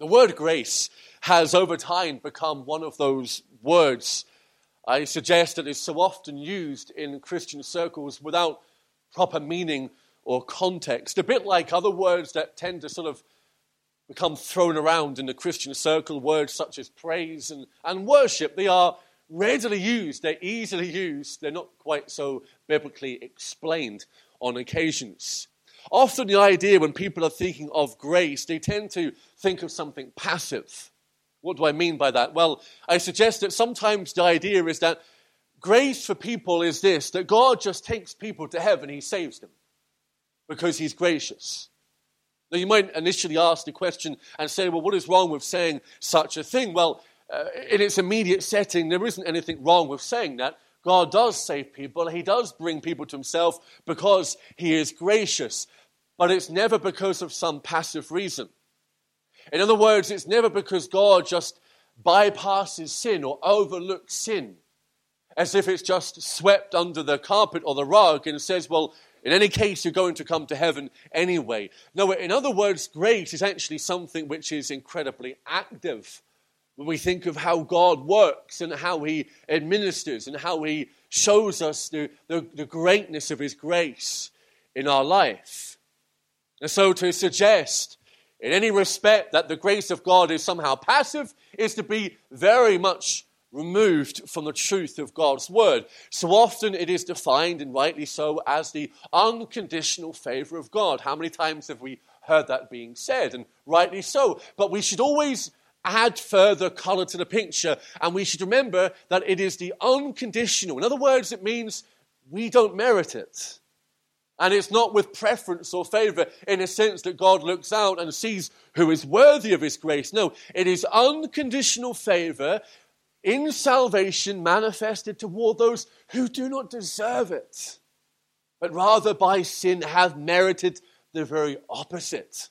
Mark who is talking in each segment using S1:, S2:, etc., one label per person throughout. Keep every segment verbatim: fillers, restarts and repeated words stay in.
S1: The word grace has over time become one of those words I suggest that is so often used in Christian circles without proper meaning or context. A bit like other words that tend to sort of become thrown around in the Christian circle, words such as praise and, and worship. They are readily used, they're easily used, they're not quite so biblically explained on occasions. Often the idea when people are thinking of grace, they tend to think of something passive. What do I mean by that? Well, I suggest that sometimes the idea is that grace for people is this, that God just takes people to heaven, he saves them because he's gracious. Now you might initially ask the question and say, well, what is wrong with saying such a thing? Well, uh, in its immediate setting, there isn't anything wrong with saying that. God does save people, he does bring people to himself because he is gracious, but it's never because of some passive reason. In other words, it's never because God just bypasses sin or overlooks sin, as if it's just swept under the carpet or the rug and says, well, in any case, you're going to come to heaven anyway. No, in other words, grace is actually something which is incredibly active. When we think of how God works and how he administers and how he shows us the, the, the greatness of his grace in our life. And so to suggest in any respect that the grace of God is somehow passive is to be very much removed from the truth of God's word. So often it is defined, and rightly so, as the unconditional favor of God. How many times have we heard that being said? And rightly so. But we should always add further color to the picture, and we should remember that it is the unconditional. In other words, it means we don't merit it. And it's not with preference or favor in a sense that God looks out and sees who is worthy of his grace. No, it is unconditional favor in salvation manifested toward those who do not deserve it, but rather by sin have merited the very opposite.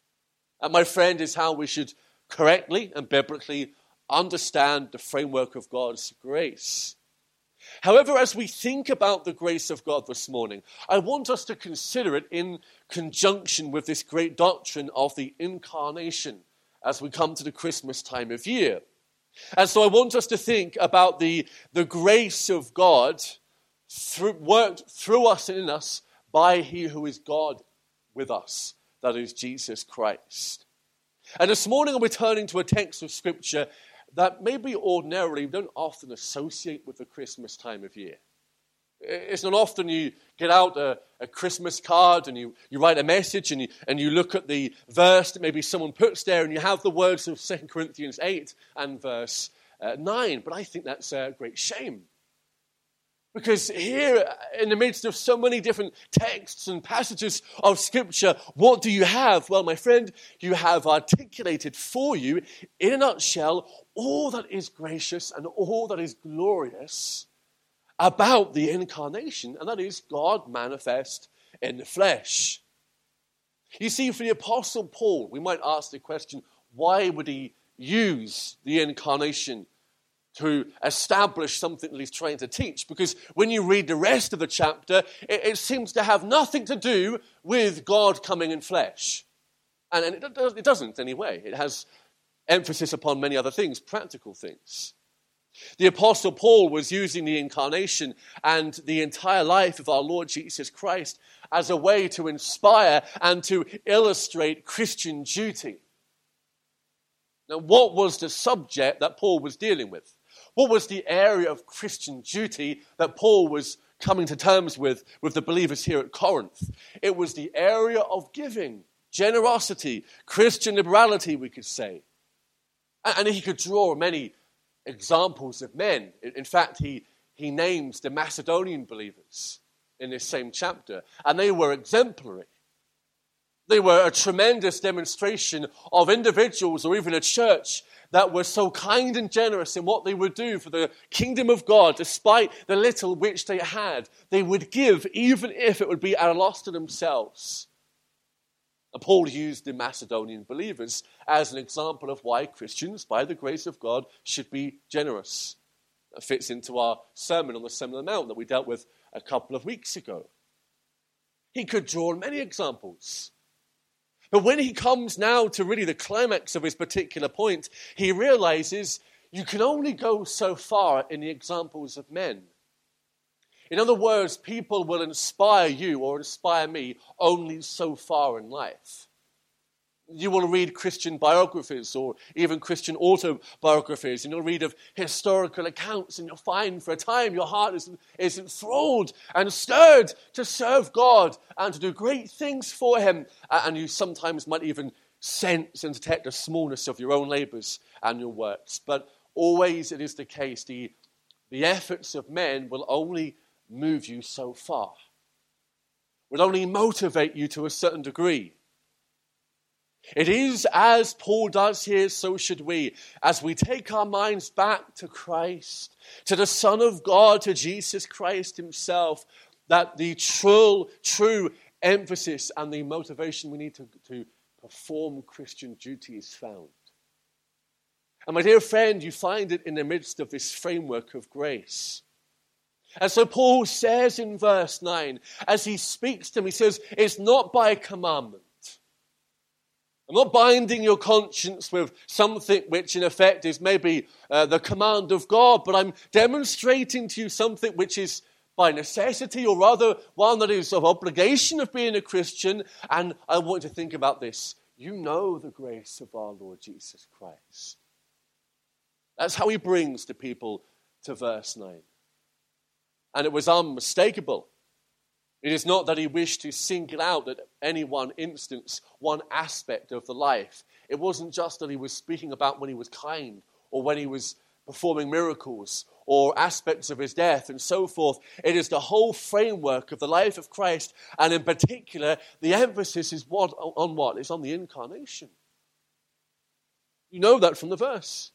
S1: And my friend, is how we should correctly and biblically understand the framework of God's grace. However, as we think about the grace of God this morning, I want us to consider it in conjunction with this great doctrine of the incarnation as we come to the Christmas time of year. And so I want us to think about the, the grace of God through, worked through us and in us by he who is God with us, that is Jesus Christ. And this morning we're turning to a text of Scripture that maybe ordinarily we don't often associate with the Christmas time of year. It's not often you get out a, a Christmas card and you, you write a message and you, and you look at the verse that maybe someone puts there and you have the words of Second Corinthians eight and verse uh, nine. But I think that's a great shame. Because here, in the midst of so many different texts and passages of Scripture, what do you have? Well, my friend, you have articulated for you, in a nutshell, all that is gracious and all that is glorious about the incarnation, and that is God manifest in the flesh. You see, for the Apostle Paul, we might ask the question, why would he use the incarnation to establish something that he's trying to teach? Because when you read the rest of the chapter, it, it seems to have nothing to do with God coming in flesh. And, and it, it doesn't anyway. It has emphasis upon many other things, practical things. The Apostle Paul was using the incarnation and the entire life of our Lord Jesus Christ as a way to inspire and to illustrate Christian duty. Now, what was the subject that Paul was dealing with? What was the area of Christian duty that Paul was coming to terms with with the believers here at Corinth? It was the area of giving, generosity, Christian liberality, we could say. And he could draw many examples of men. In fact, he, he names the Macedonian believers in this same chapter, and they were exemplary. They were a tremendous demonstration of individuals or even a church that were so kind and generous in what they would do for the kingdom of God, despite the little which they had. They would give even if it would be at a loss to themselves. And Paul used the Macedonian believers as an example of why Christians, by the grace of God, should be generous. That fits into our sermon on the Sermon on the Mount that we dealt with a couple of weeks ago. He could draw many examples. But when he comes now to really the climax of his particular point, he realizes you can only go so far in the examples of men. In other words, people will inspire you or inspire me only so far in life. You will read Christian biographies or even Christian autobiographies, and you'll read of historical accounts, and you'll find for a time your heart is, is enthralled and stirred to serve God and to do great things for him. And you sometimes might even sense and detect the smallness of your own labors and your works. But always it is the case, the, the efforts of men will only move you so far, will only motivate you to a certain degree. It is as Paul does here, so should we. As we take our minds back to Christ, to the Son of God, to Jesus Christ himself, that the true, true emphasis and the motivation we need to, to perform Christian duty is found. And my dear friend, you find it in the midst of this framework of grace. And so Paul says in verse nine, as he speaks to him, he says, it's not by commandment. I'm not binding your conscience with something which in effect is maybe uh, the command of God, but I'm demonstrating to you something which is by necessity, or rather one that is of obligation of being a Christian. And I want you to think about this. You know the grace of our Lord Jesus Christ. That's how he brings the people to verse nine. And it was unmistakable. It is not that he wished to single out at any one instance, one aspect of the life. It wasn't just that he was speaking about when he was kind or when he was performing miracles or aspects of his death and so forth. It is the whole framework of the life of Christ, and in particular, the emphasis is what on what? It's on the incarnation. You know that from the verse.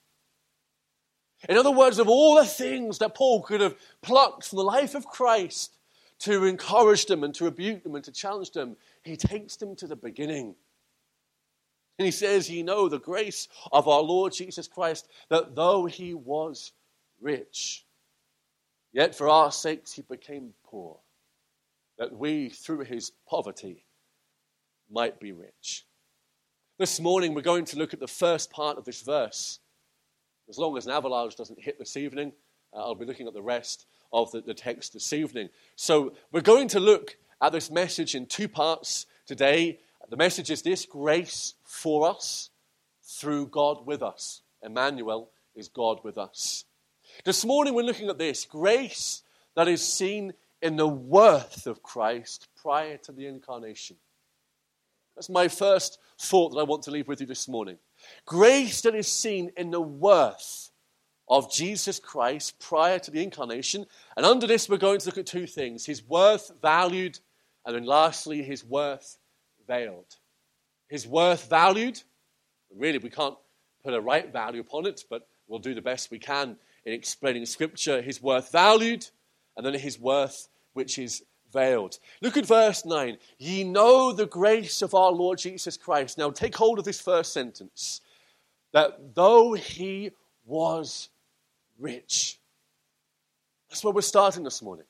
S1: In other words, of all the things that Paul could have plucked from the life of Christ to encourage them and to rebuke them and to challenge them, he takes them to the beginning. And he says, ye know the grace of our Lord Jesus Christ, that though he was rich, yet for our sakes he became poor, that we through his poverty might be rich. This morning we're going to look at the first part of this verse. As long as an avalanche doesn't hit this evening, uh, I'll be looking at the rest of the, the text this evening. So we're going to look at this message in two parts today. The message is this: grace for us through God with us. Emmanuel is God with us. This morning we're looking at this: grace that is seen in the worth of Christ prior to the incarnation. That's my first thought that I want to leave with you this morning. Grace that is seen in the worth of Jesus Christ prior to the incarnation. And under this we're going to look at two things: his worth valued, and then lastly his worth veiled. His worth valued. Really, we can't put a right value upon it, but we'll do the best we can in explaining Scripture. His worth valued, and then his worth which is veiled. Look at verse nine. Ye know the grace of our Lord Jesus Christ. Now take hold of this first sentence. That though he was rich. That's where we're starting this morning.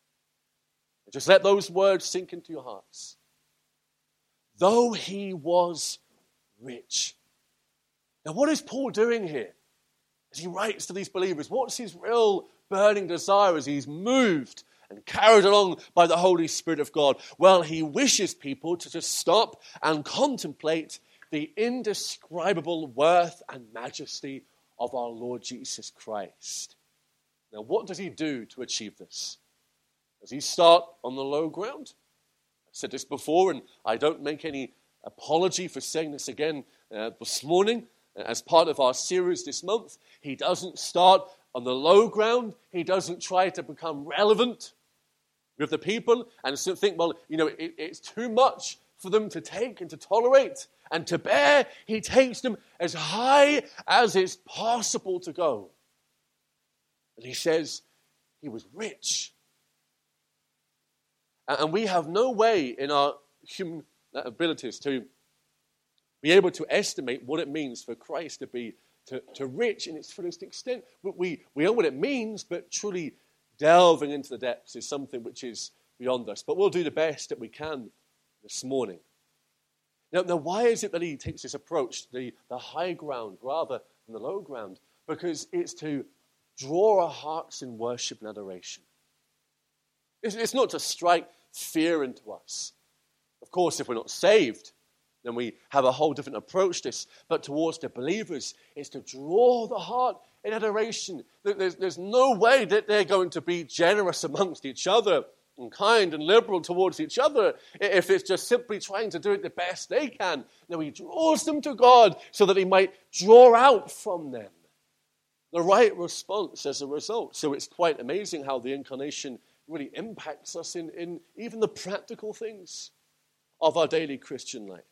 S1: Just let those words sink into your hearts. Though he was rich. Now what is Paul doing here? As he writes to these believers, what's his real burning desire as he's moved and carried along by the Holy Spirit of God? Well, he wishes people to just stop and contemplate the indescribable worth and majesty of our Lord Jesus Christ. Now, what does he do to achieve this? Does he start on the low ground? I've said this before, and I don't make any apology for saying this again uh, this morning. As part of our series this month, he doesn't start on the low ground. He doesn't try to become relevant with the people and so think, well, you know, it, it's too much for them to take and to tolerate and to bear. He takes them as high as it's possible to go. And he says he was rich. And we have no way in our human abilities to be able to estimate what it means for Christ to be to, to rich in its fullest extent. But we, we know what it means, but truly delving into the depths is something which is beyond us. But we'll do the best that we can this morning. Now, now why is it that he takes this approach, the, the high ground rather than the low ground? Because it's to draw our hearts in worship and adoration. It's, it's not to strike fear into us. Of course, if we're not saved, then we have a whole different approach to this. But towards the believers, it's to draw the heart in adoration. There's, there's no way that they're going to be generous amongst each other and kind and liberal towards each other if it's just simply trying to do it the best they can. No, he draws them to God so that he might draw out from them the right response as a result. So it's quite amazing how the incarnation really impacts us in, in even the practical things of our daily Christian life.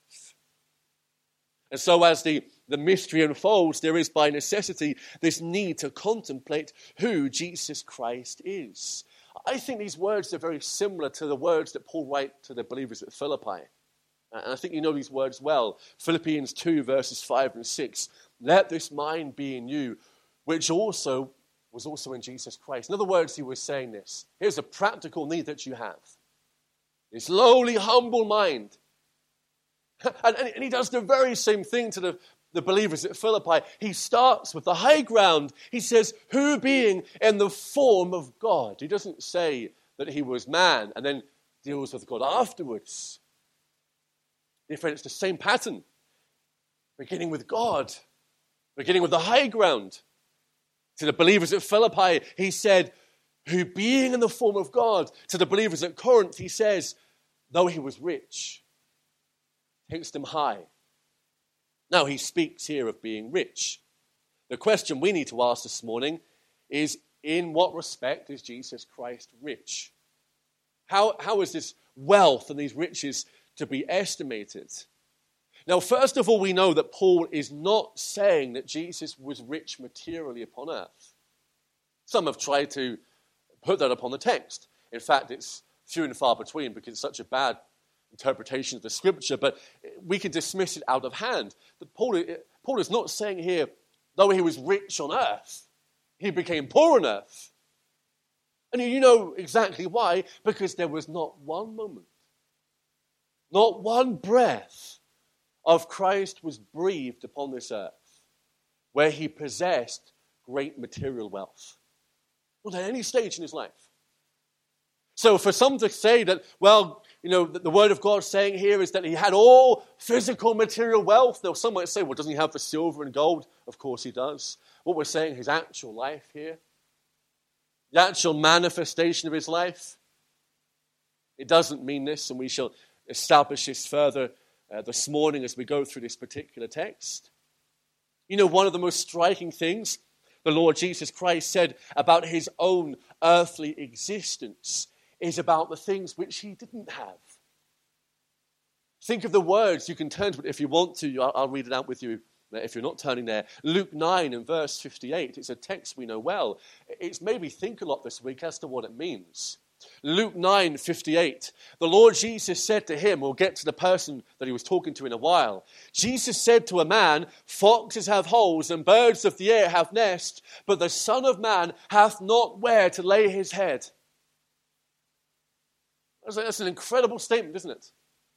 S1: And so as the, the mystery unfolds, there is by necessity this need to contemplate who Jesus Christ is. I think these words are very similar to the words that Paul wrote to the believers at Philippi. And I think you know these words well. Philippians two, verses five and six. Let this mind be in you, which also was also in Jesus Christ. In other words, he was saying this. Here's a practical need that you have. This lowly, humble mind. And, and he does the very same thing to the, the believers at Philippi. He starts with the high ground. He says, who being in the form of God. He doesn't say that he was man and then deals with God afterwards. Different, it's the same pattern. Beginning with God. Beginning with the high ground. To the believers at Philippi, he said, who being in the form of God. To the believers at Corinth, he says, though he was rich, takes them high. Now, he speaks here of being rich. The question we need to ask this morning is, in what respect is Jesus Christ rich? How, how is this wealth and these riches to be estimated? Now, first of all, we know that Paul is not saying that Jesus was rich materially upon earth. Some have tried to put that upon the text. In fact, it's few and far between because it's such a bad interpretation of the scripture, but we can dismiss it out of hand. But Paul, Paul is not saying here, though he was rich on earth, he became poor on earth. And you know exactly why, because there was not one moment, not one breath of Christ was breathed upon this earth where he possessed great material wealth. Not at any stage in his life. So for some to say that, well, you know, the word of God saying here is that he had all physical material wealth. Now, some might say, well, doesn't he have the silver and gold? Of course he does. What we're saying, his actual life here, the actual manifestation of his life, it doesn't mean this, and we shall establish this further uh, this morning as we go through this particular text. You know, one of the most striking things the Lord Jesus Christ said about his own earthly existence is about the things which he didn't have. Think of the words. You can turn to it if you want to. I'll, I'll read it out with you if you're not turning there. Luke nine and verse fifty-eight. It's a text we know well. It's made me think a lot this week as to what it means. Luke nine fifty-eight. The Lord Jesus said to him, we'll get to the person that he was talking to in a while. Jesus said to a man, foxes have holes and birds of the air have nests, but the Son of Man hath not where to lay his head. That's an incredible statement, isn't it?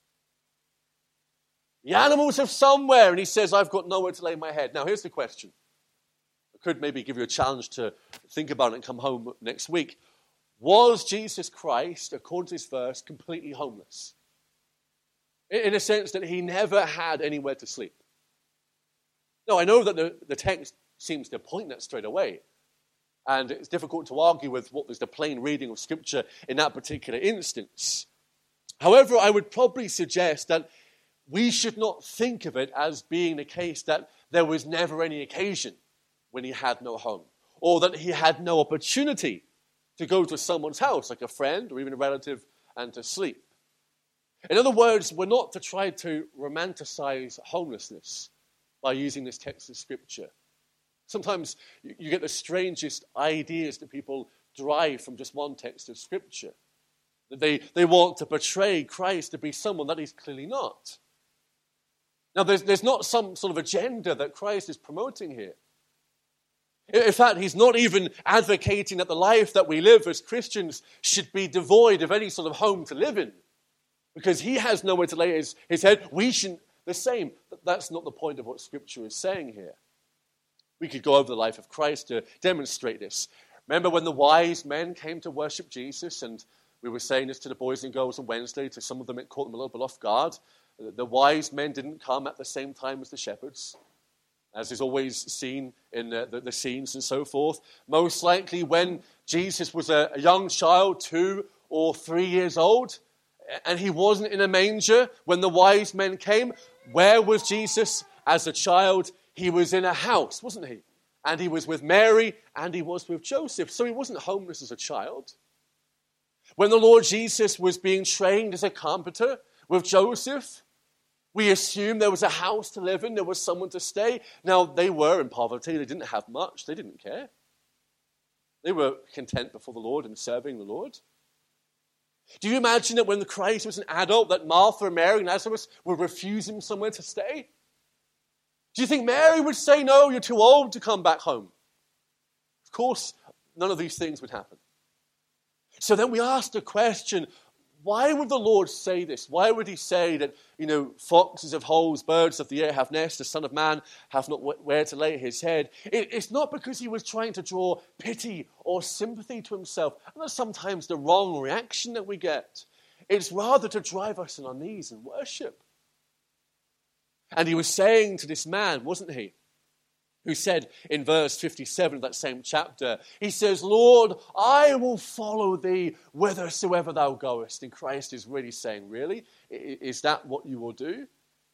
S1: The animals have somewhere, and he says, I've got nowhere to lay my head. Now, here's the question. I could maybe give you a challenge to think about it and come home next week. Was Jesus Christ, according to this verse, completely homeless? In a sense that he never had anywhere to sleep. Now, I know that the, the text seems to point that straight away. And it's difficult to argue with what was the plain reading of Scripture in that particular instance. However, I would probably suggest that we should not think of it as being the case that there was never any occasion when he had no home, or that he had no opportunity to go to someone's house, like a friend or even a relative, and to sleep. In other words, we're not to try to romanticize homelessness by using this text of Scripture. Sometimes you get the strangest ideas that people derive from just one text of Scripture. That they, they want to portray Christ to be someone that he's clearly not. Now, there's, there's not some sort of agenda that Christ is promoting here. In fact, he's not even advocating that the life that we live as Christians should be devoid of any sort of home to live in. Because he has nowhere to lay his, his head. We shouldn't the same. That's not the point of what Scripture is saying here. We could go over the life of Christ to demonstrate this. Remember when the wise men came to worship Jesus, and we were saying this to the boys and girls on Wednesday, to some of them it caught them a little bit off guard. The wise men didn't come at the same time as the shepherds, as is always seen in the, the, the scenes and so forth. Most likely when Jesus was a, a young child, two or three years old, and he wasn't in a manger when the wise men came, where was Jesus as a child? He was in a house, wasn't he? And he was with Mary, and he was with Joseph. So he wasn't homeless as a child. When the Lord Jesus was being trained as a carpenter with Joseph, we assume there was a house to live in, there was someone to stay. Now, they were in poverty, they didn't have much, they didn't care. They were content before the Lord and serving the Lord. Do you imagine that when the Christ was an adult, that Martha, Mary, and Lazarus would refuse him somewhere to stay? Do you think Mary would say, no, you're too old to come back home? Of course, none of these things would happen. So then we ask the question, why would the Lord say this? Why would he say that, you know, foxes have holes, birds of the air have nests, the Son of Man hath not where to lay his head? It, it's not because he was trying to draw pity or sympathy to himself. And that's sometimes the wrong reaction that we get. It's rather to drive us on our knees in worship. And he was saying to this man, wasn't he? Who said in verse fifty-seven of that same chapter, he says, Lord, I will follow thee whithersoever thou goest. And Christ is really saying, really? Is that what you will do?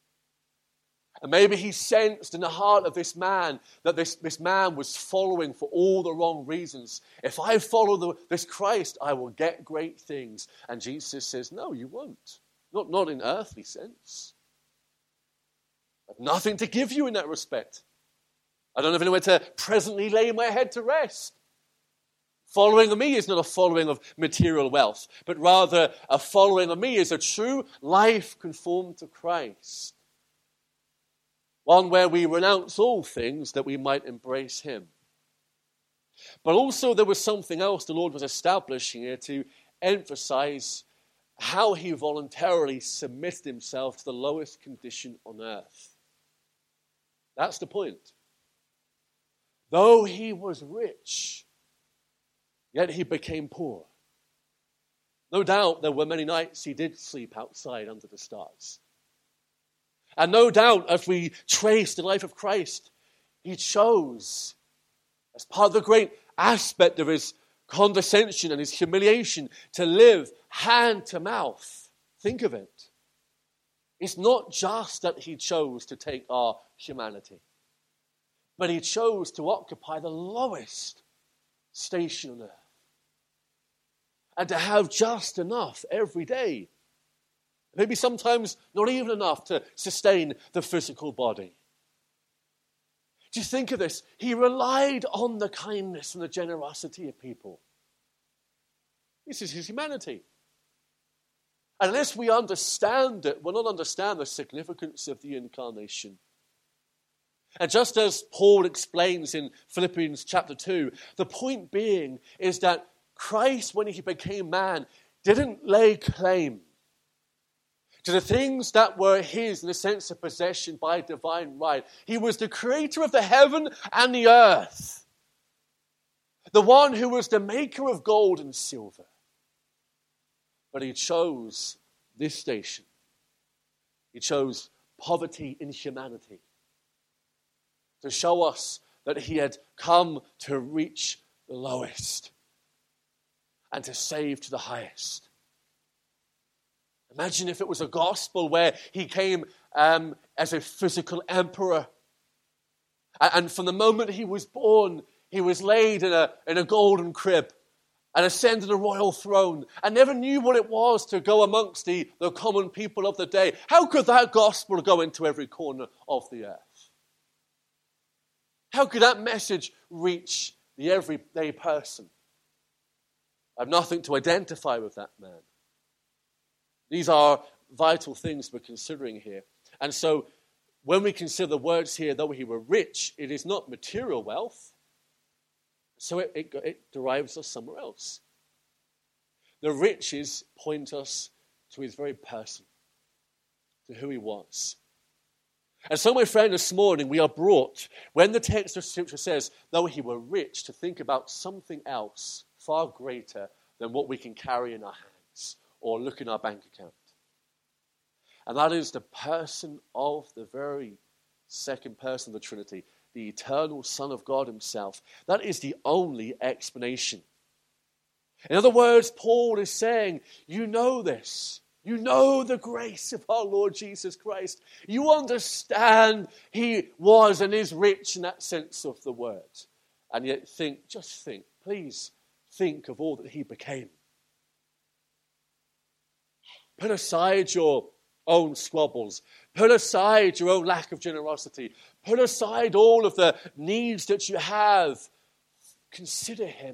S1: And maybe he sensed in the heart of this man that this, this man was following for all the wrong reasons. If I follow the, this Christ, I will get great things. And Jesus says, no, you won't. Not, not in earthly sense. I have nothing to give you in that respect. I don't have anywhere to presently lay my head to rest. Following of me is not a following of material wealth, but rather a following of me is a true life conformed to Christ. One where we renounce all things that we might embrace him. But also there was something else the Lord was establishing here to emphasize how he voluntarily submitted himself to the lowest condition on earth. That's the point. Though he was rich, yet he became poor. No doubt there were many nights he did sleep outside under the stars. And no doubt, as we trace the life of Christ, he chose, as part of the great aspect of his condescension and his humiliation, to live hand to mouth. Think of it. It's not just that he chose to take our humanity, but he chose to occupy the lowest station on earth. And to have just enough every day. Maybe sometimes not even enough to sustain the physical body. Do you think of this? He relied on the kindness and the generosity of people. This is his humanity. Unless we understand it, we'll not understand the significance of the incarnation. And just as Paul explains in Philippians chapter two, the point being is that Christ, when he became man, didn't lay claim to the things that were his in the sense of possession by divine right. He was the creator of the heaven and the earth. The one who was the maker of gold and silver. But he chose this station. He chose poverty in humanity. To show us that he had come to reach the lowest and to save to the highest. Imagine if it was a gospel where he came um, as a physical emperor. And from the moment he was born, he was laid in a, in a golden crib and ascended a royal throne and never knew what it was to go amongst the, the common people of the day. How could that gospel go into every corner of the earth? How could that message reach the everyday person? I have nothing to identify with that man. These are vital things we're considering here. And so when we consider the words here, though he were rich, it is not material wealth. So it, it, it derives us somewhere else. The riches point us to his very person, to who he was. And so, my friend, this morning we are brought, when the text of Scripture says, though he were rich, to think about something else far greater than what we can carry in our hands or look in our bank account. And that is the person of the very second person of the Trinity, the eternal Son of God himself. That is the only explanation. In other words, Paul is saying, you know this. You know the grace of our Lord Jesus Christ. You understand he was and is rich in that sense of the word. And yet think, just think, please think of all that he became. Put aside your own squabbles. Put aside your own lack of generosity. Put aside all of the needs that you have. Consider him.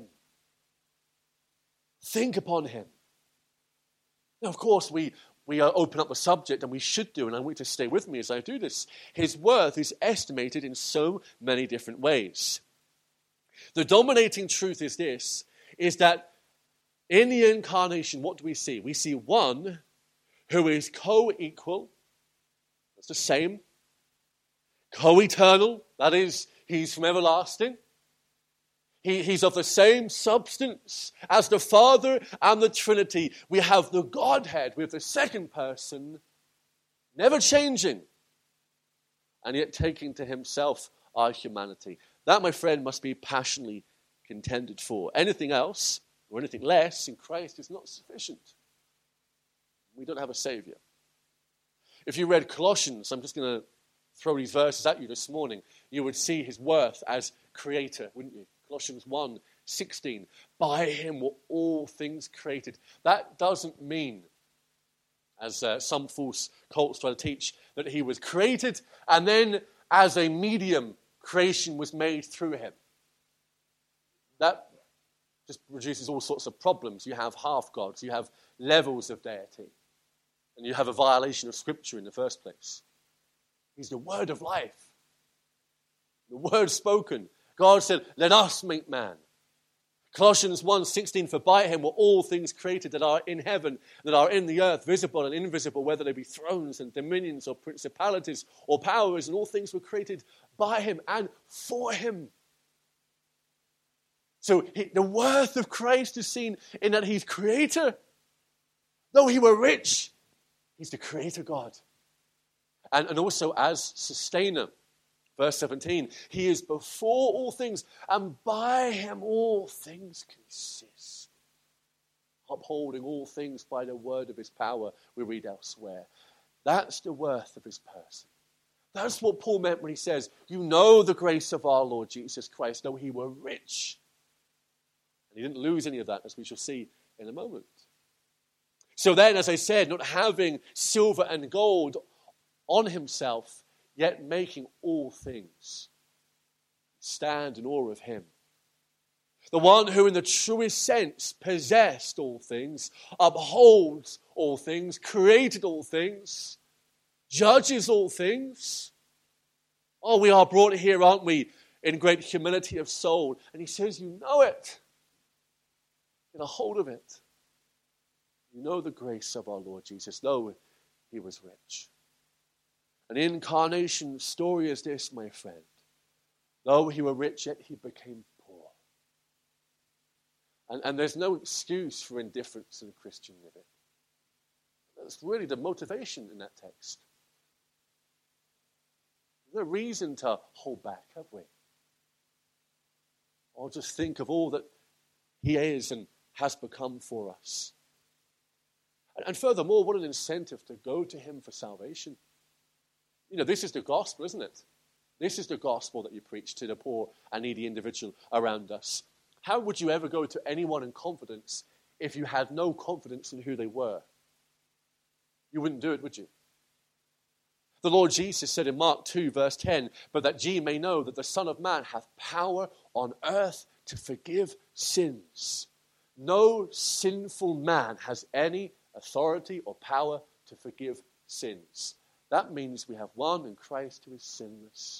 S1: Think upon him. Now, of course, we, we uh, open up the subject, and we should do, and I want you to stay with me as I do this. His worth is estimated in so many different ways. The dominating truth is this, is that in the incarnation, what do we see? We see one who is co-equal, that's the same, co-eternal, that is, he's from everlasting. He, he's of the same substance as the Father and the Trinity. We have the Godhead with the second person, never changing, and yet taking to himself our humanity. That, my friend, must be passionately contended for. Anything else, or anything less in Christ is not sufficient. We don't have a Savior. If you read Colossians, I'm just going to throw these verses at you this morning, you would see his worth as creator, wouldn't you? Colossians one sixteen, by him were all things created. That doesn't mean, as uh, some false cults try to teach, that he was created and then as a medium, creation was made through him. That just produces all sorts of problems. You have half-gods, you have levels of deity, and you have a violation of Scripture in the first place. He's the word of life, the word spoken. God said, let us make man. Colossians one sixteen, for by him were all things created that are in heaven, that are in the earth, visible and invisible, whether they be thrones and dominions or principalities or powers, and all things were created by him and for him. So he, the worth of Christ is seen in that he's creator. Though he were rich, he's the creator God. And, and also as sustainer. Verse seventeen, he is before all things, and by him all things consist. Upholding all things by the word of his power, we read elsewhere. That's the worth of his person. That's what Paul meant when he says, you know the grace of our Lord Jesus Christ, though he were rich. And he didn't lose any of that, as we shall see in a moment. So then, as I said, not having silver and gold on himself, yet making all things stand in awe of him. The one who in the truest sense possessed all things, upholds all things, created all things, judges all things. Oh, we are brought here, aren't we, in great humility of soul. And he says, you know it. Get a hold of it. You know the grace of our Lord Jesus, though he was rich. An incarnation story is this, my friend. Though he were rich, yet he became poor. And, and there's no excuse for indifference in Christian living. That's really the motivation in that text. There's no reason to hold back, have we? Or just think of all that he is and has become for us. And, and furthermore, what an incentive to go to him for salvation. You know, this is the gospel, isn't it? This is the gospel that you preach to the poor and needy individual around us. How would you ever go to anyone in confidence if you had no confidence in who they were? You wouldn't do it, would you? The Lord Jesus said in Mark two, verse ten, but that ye may know that the Son of Man hath power on earth to forgive sins. No sinful man has any authority or power to forgive sins. That means we have one in Christ who is sinless.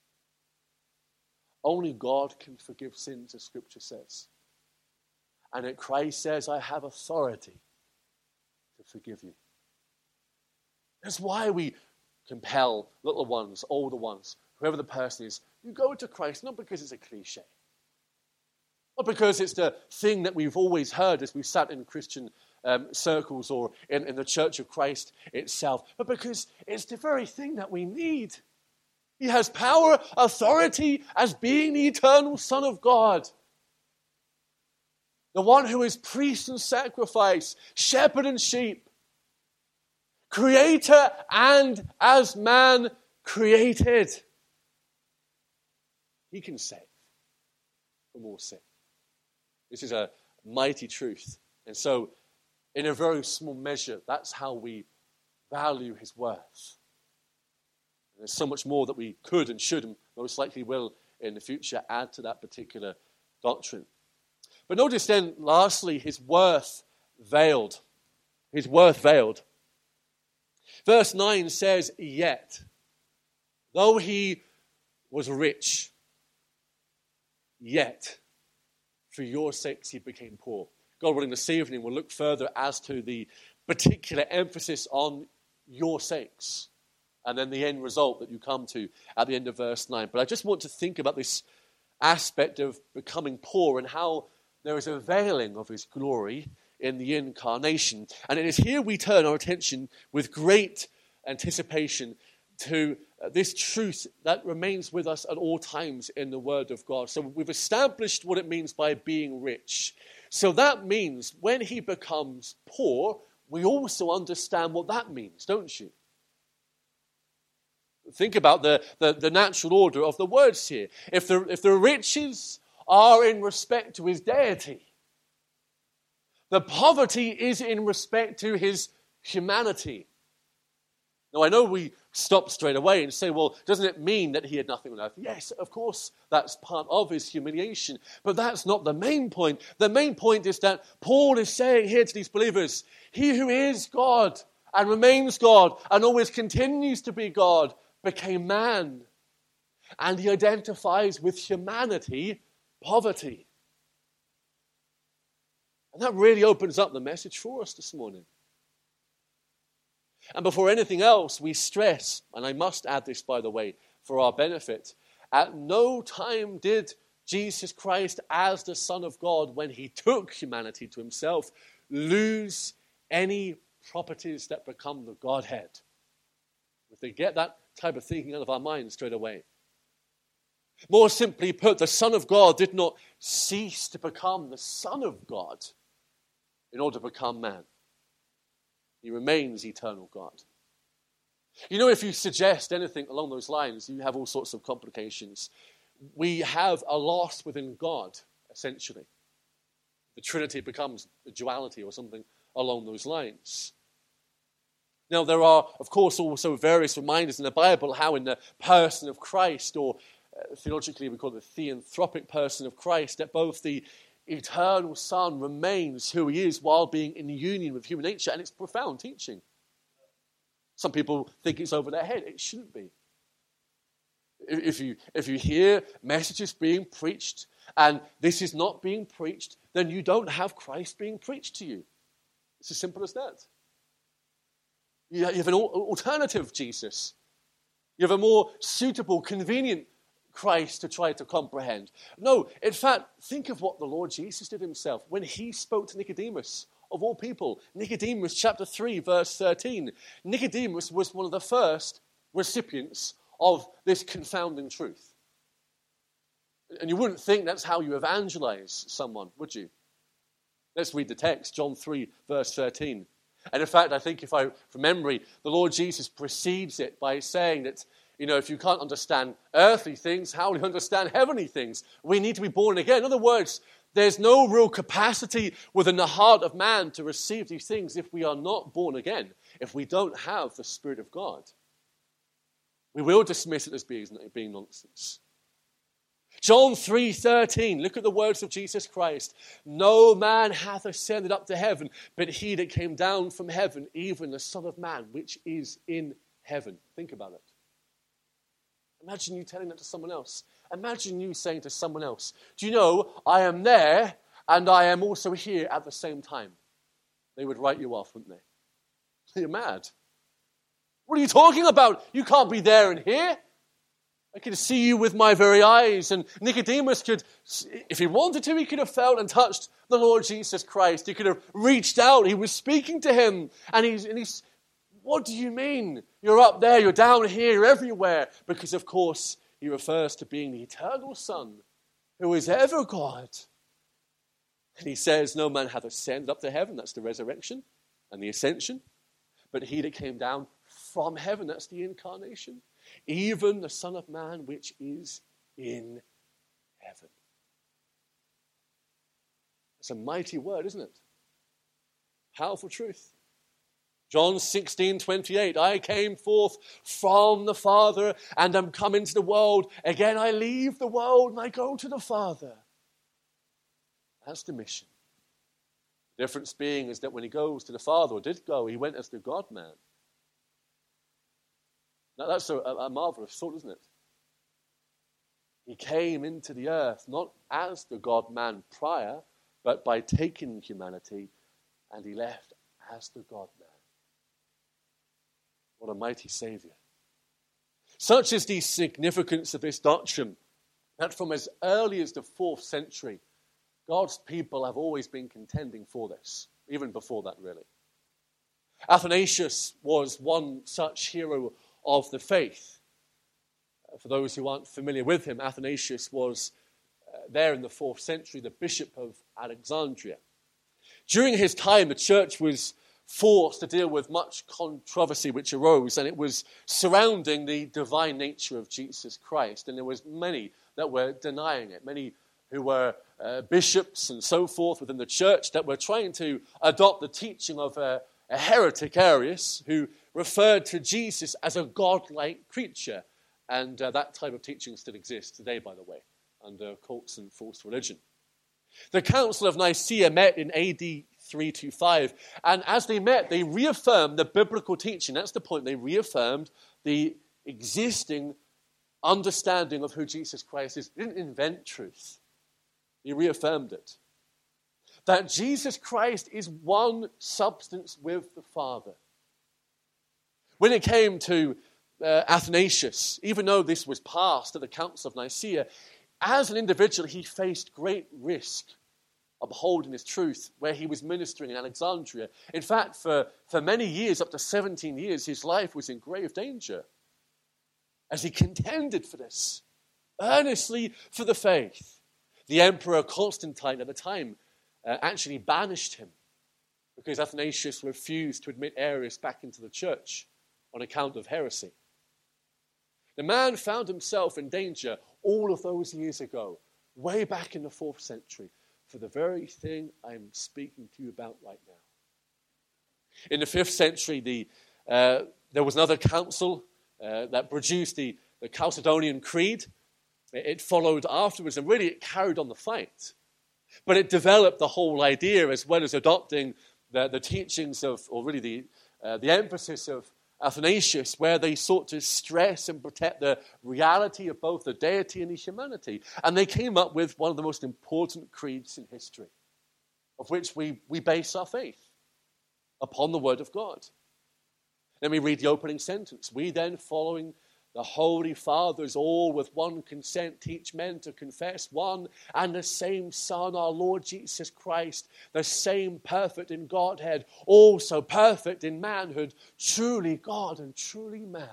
S1: Only God can forgive sins, as Scripture says. And that Christ says, I have authority to forgive you. That's why we compel little ones, older ones, whoever the person is, you go to Christ, not because it's a cliche, not because it's the thing that we've always heard as we've sat in Christian um, circles or in, in the Church of Christ itself, but because it's the very thing that we need. He has power, authority as being the eternal Son of God. The one who is priest and sacrifice, shepherd and sheep, creator and as man created. He can save from all sin. This is a mighty truth. And so, in a very small measure, that's how we value his worth. And there's so much more that we could and should and most likely will in the future add to that particular doctrine. But notice then, lastly, his worth veiled. His worth veiled. Verse nine says, yet, though he was rich, yet, for your sakes he became poor. God willing, this evening we'll look further as to the particular emphasis on your sakes, and then the end result that you come to at the end of verse nine. But I just want to think about this aspect of becoming poor and how there is a veiling of his glory in the incarnation. And it is here we turn our attention with great anticipation to this truth that remains with us at all times in the Word of God. So we've established what it means by being rich. So that means when he becomes poor, we also understand what that means, don't you? Think about the, the, the natural order of the words here. If the, if the riches are in respect to his deity, the poverty is in respect to his humanity. Now, I know we stop straight away and say, well, doesn't it mean that he had nothing on earth? Yes, of course, that's part of his humiliation. But that's not the main point. The main point is that Paul is saying here to these believers, he who is God and remains God and always continues to be God became man. And he identifies with humanity, poverty. And that really opens up the message for us this morning. And before anything else, we stress, and I must add this, by the way, for our benefit, at no time did Jesus Christ, as the Son of God, when he took humanity to himself, lose any properties that become the Godhead. If they get that type of thinking out of our minds straight away. More simply put, the Son of God did not cease to become the Son of God in order to become man. He remains eternal God. You know, if you suggest anything along those lines, you have all sorts of complications. We have a loss within God, essentially. The Trinity becomes a duality or something along those lines. Now, there are, of course, also various reminders in the Bible how in the person of Christ, or uh, theologically we call it the theanthropic person of Christ, that both the eternal Son remains who he is while being in union with human nature, and it's profound teaching. Some people think it's over their head. It shouldn't be. If you, if you hear messages being preached and this is not being preached, then you don't have Christ being preached to you. It's as simple as that. You have an alternative Jesus. You have a more suitable, convenient Christ to try to comprehend. No, in fact, think of what the Lord Jesus did himself when he spoke to Nicodemus, of all people. Nicodemus chapter three, verse thirteen. Nicodemus was one of the first recipients of this confounding truth. And you wouldn't think that's how you evangelize someone, would you? Let's read the text, John three, verse thirteen. And in fact, I think if I, from memory, the Lord Jesus precedes it by saying that, you know, if you can't understand earthly things, how will you understand heavenly things? We need to be born again. In other words, there's no real capacity within the heart of man to receive these things if we are not born again, if we don't have the Spirit of God. We will dismiss it as being, being nonsense. John three thirteen, look at the words of Jesus Christ. No man hath ascended up to heaven, but he that came down from heaven, even the Son of Man, which is in heaven. Think about it. Imagine you telling that to someone else. Imagine you saying to someone else, do you know, I am there and I am also here at the same time. They would write you off, wouldn't they? You're mad. What are you talking about? You can't be there and here. I can see you with my very eyes. And Nicodemus could, if he wanted to, he could have felt and touched the Lord Jesus Christ. He could have reached out. He was speaking to him. And he's, and he's, what do you mean? You're up there, you're down here, you're everywhere. Because, of course, he refers to being the eternal Son, who is ever God. And he says, no man hath ascended up to heaven. That's the resurrection and the ascension. But he that came down from heaven, that's the incarnation. Even the Son of Man which is in heaven. It's a mighty word, isn't it? Powerful truth. John sixteen twenty-eight, I came forth from the Father and am come into the world. Again I leave the world and I go to the Father. That's the mission. The difference being is that when he goes to the Father, or did go, he went as the God-man. Now that's a, a marvelous thought, isn't it? He came into the earth not as the God-man prior, but by taking humanity, and he left as the God-man. What a mighty Savior. Such is the significance of this doctrine, that from as early as the fourth century, God's people have always been contending for this, even before that, really. Athanasius was one such hero of the faith. For those who aren't familiar with him, Athanasius was uh, there in the fourth century, the Bishop of Alexandria. During his time, the church was forced to deal with much controversy which arose, and it was surrounding the divine nature of Jesus Christ. And there was many that were denying it, many who were uh, bishops and so forth within the church that were trying to adopt the teaching of a, a heretic Arius who referred to Jesus as a godlike creature. And uh, that type of teaching still exists today, by the way, under cults and false religion. The Council of Nicaea met in A D three twenty-five, and as they met, they reaffirmed the biblical teaching. That's the point. They reaffirmed the existing understanding of who Jesus Christ is. They didn't invent truth. They reaffirmed it. That Jesus Christ is one substance with the Father. When it came to uh, Athanasius, even though this was passed at the Council of Nicaea, as an individual, he faced great risk upholding his truth where he was ministering in Alexandria. In fact, for, for many years, up to seventeen years, his life was in grave danger as he contended for this, earnestly for the faith. The Emperor Constantine at the time uh, actually banished him because Athanasius refused to admit Arius back into the church on account of heresy. The man found himself in danger all of those years ago, way back in the fourth century, for the very thing I'm speaking to you about right now. In the fifth century, the, uh, there was another council uh, that produced the, the Chalcedonian Creed. It, it followed afterwards, and really it carried on the fight. But it developed the whole idea, as well as adopting the, the teachings of, or really the, uh, the emphasis of Athanasius, where they sought to stress and protect the reality of both the deity and the humanity. And they came up with one of the most important creeds in history, of which we, we base our faith upon the Word of God. Let me read the opening sentence. We then, following the Holy Fathers, all with one consent, teach men to confess one and the same Son, our Lord Jesus Christ, the same perfect in Godhead, also perfect in manhood, truly God and truly man.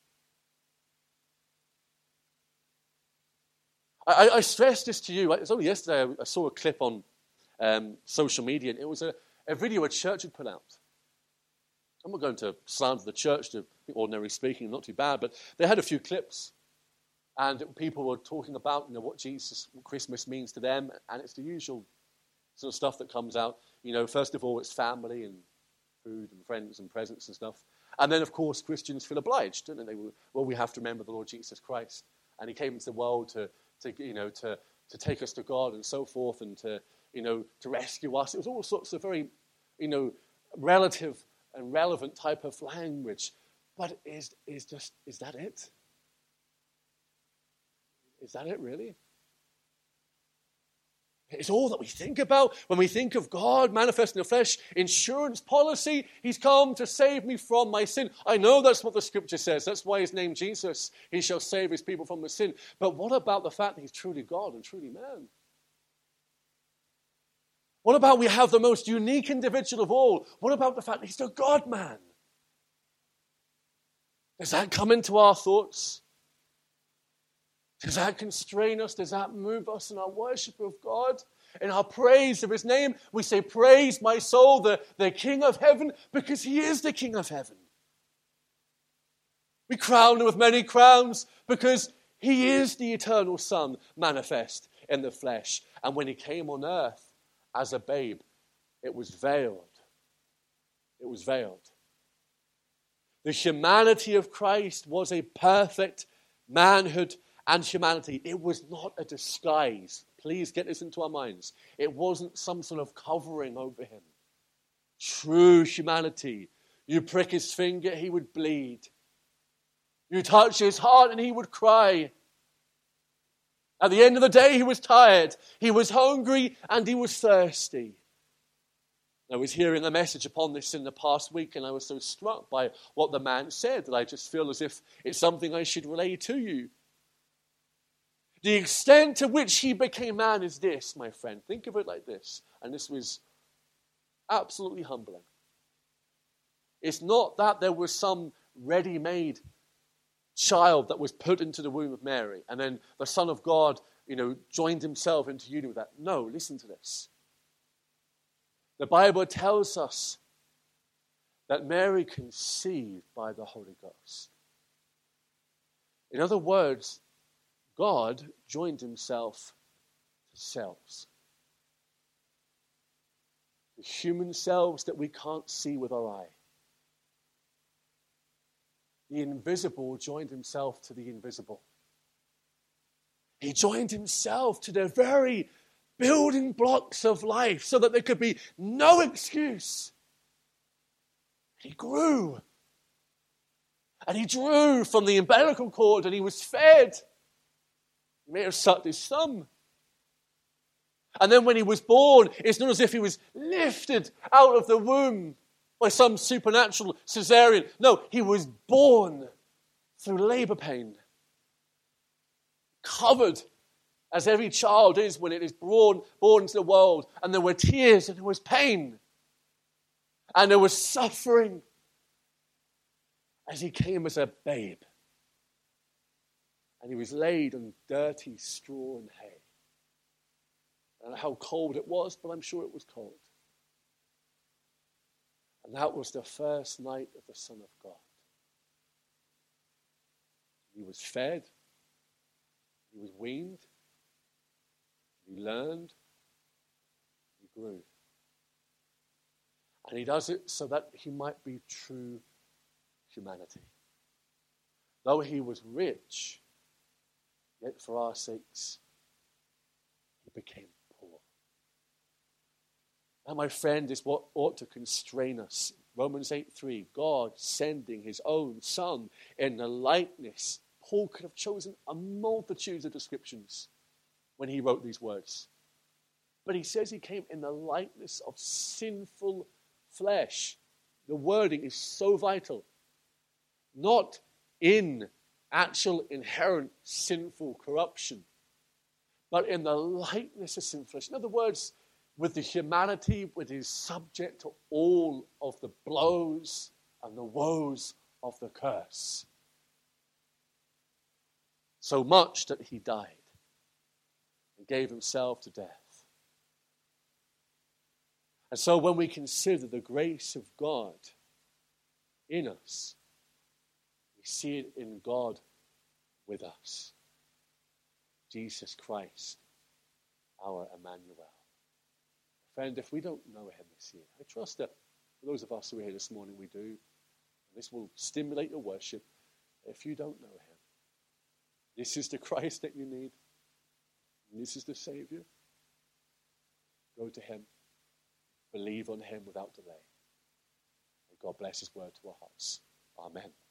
S1: I, I stress this to you. It's only yesterday I saw a clip on um, social media, and it was a, a video a church had put out. I'm not going to slander the church, to ordinarily speaking, not too bad, but they had a few clips, and people were talking about, you know, what Jesus, what Christmas means to them, and it's the usual sort of stuff that comes out. You know, first of all, it's family and food and friends and presents and stuff. And then, of course, Christians feel obliged, don't they? Well, we have to remember the Lord Jesus Christ, and he came into the world to, to you know, to, to take us to God and so forth, and to, you know, to rescue us. It was all sorts of very, you know, relative and relevant type of language. But is is just is that it? Is that it really? It's all that we think about when we think of God manifest in the flesh. Insurance policy, he's come to save me from my sin. I know that's what the scripture says. That's why he's named Jesus. He shall save his people from their sin. But what about the fact that he's truly God and truly man? What about we have the most unique individual of all? What about the fact that he's the God-man? Does that come into our thoughts? Does that constrain us? Does that move us in our worship of God? In our praise of his name, we say, praise my soul, the, the King of heaven, because he is the King of heaven. We crown him with many crowns because he is the eternal Son manifest in the flesh. And when he came on earth as a babe, it was veiled. It was veiled. The humanity of Christ was a perfect manhood and humanity. It was not a disguise. Please get this into our minds. It wasn't some sort of covering over him. True humanity. You prick his finger, he would bleed. You touch his heart and he would cry. At the end of the day, he was tired. He was hungry and he was thirsty. I was hearing a message upon this in the past week, and I was so struck by what the man said that I just feel as if it's something I should relay to you. The extent to which he became man is this, my friend. Think of it like this. And this was absolutely humbling. It's not that there was some ready-made child that was put into the womb of Mary, and then the Son of God, you know, joined himself into union with that. No, listen to this. The Bible tells us that Mary conceived by the Holy Ghost. In other words, God joined himself to cells. The human selves that we can't see with our eye. The invisible joined himself to the invisible. He joined himself to the very building blocks of life so that there could be no excuse. He grew. And he drew from the umbilical cord and he was fed. He may have sucked his thumb. And then when he was born, it's not as if he was lifted out of the womb by some supernatural cesarean. No, he was born through labor pain. Covered, as every child is when it is born, born into the world. And there were tears and there was pain. And there was suffering as he came as a babe. And he was laid on dirty straw and hay. I don't know how cold it was, but I'm sure it was cold. And that was the first night of the Son of God. He was fed. He was weaned. He learned. He grew. And he does it so that he might be true humanity. Though he was rich, yet for our sakes, he became poor. And my friend, is what ought to constrain us. Romans eight three, God sending his own Son in the likeness. Paul could have chosen a multitude of descriptions when he wrote these words. But he says he came in the likeness of sinful flesh. The wording is so vital. Not in actual inherent sinful corruption, but in the likeness of sinful flesh. In other words, with the humanity which is subject to all of the blows and the woes of the curse. So much that he died and gave himself to death. And so when we consider the grace of God in us, we see it in God with us. Jesus Christ, our Emmanuel. Friend, if we don't know him this year, I trust that for those of us who are here this morning, we do. And this will stimulate your worship. If you don't know him, this is the Christ that you need. And this is the Savior. Go to him. Believe on him without delay. May God bless his word to our hearts. Amen.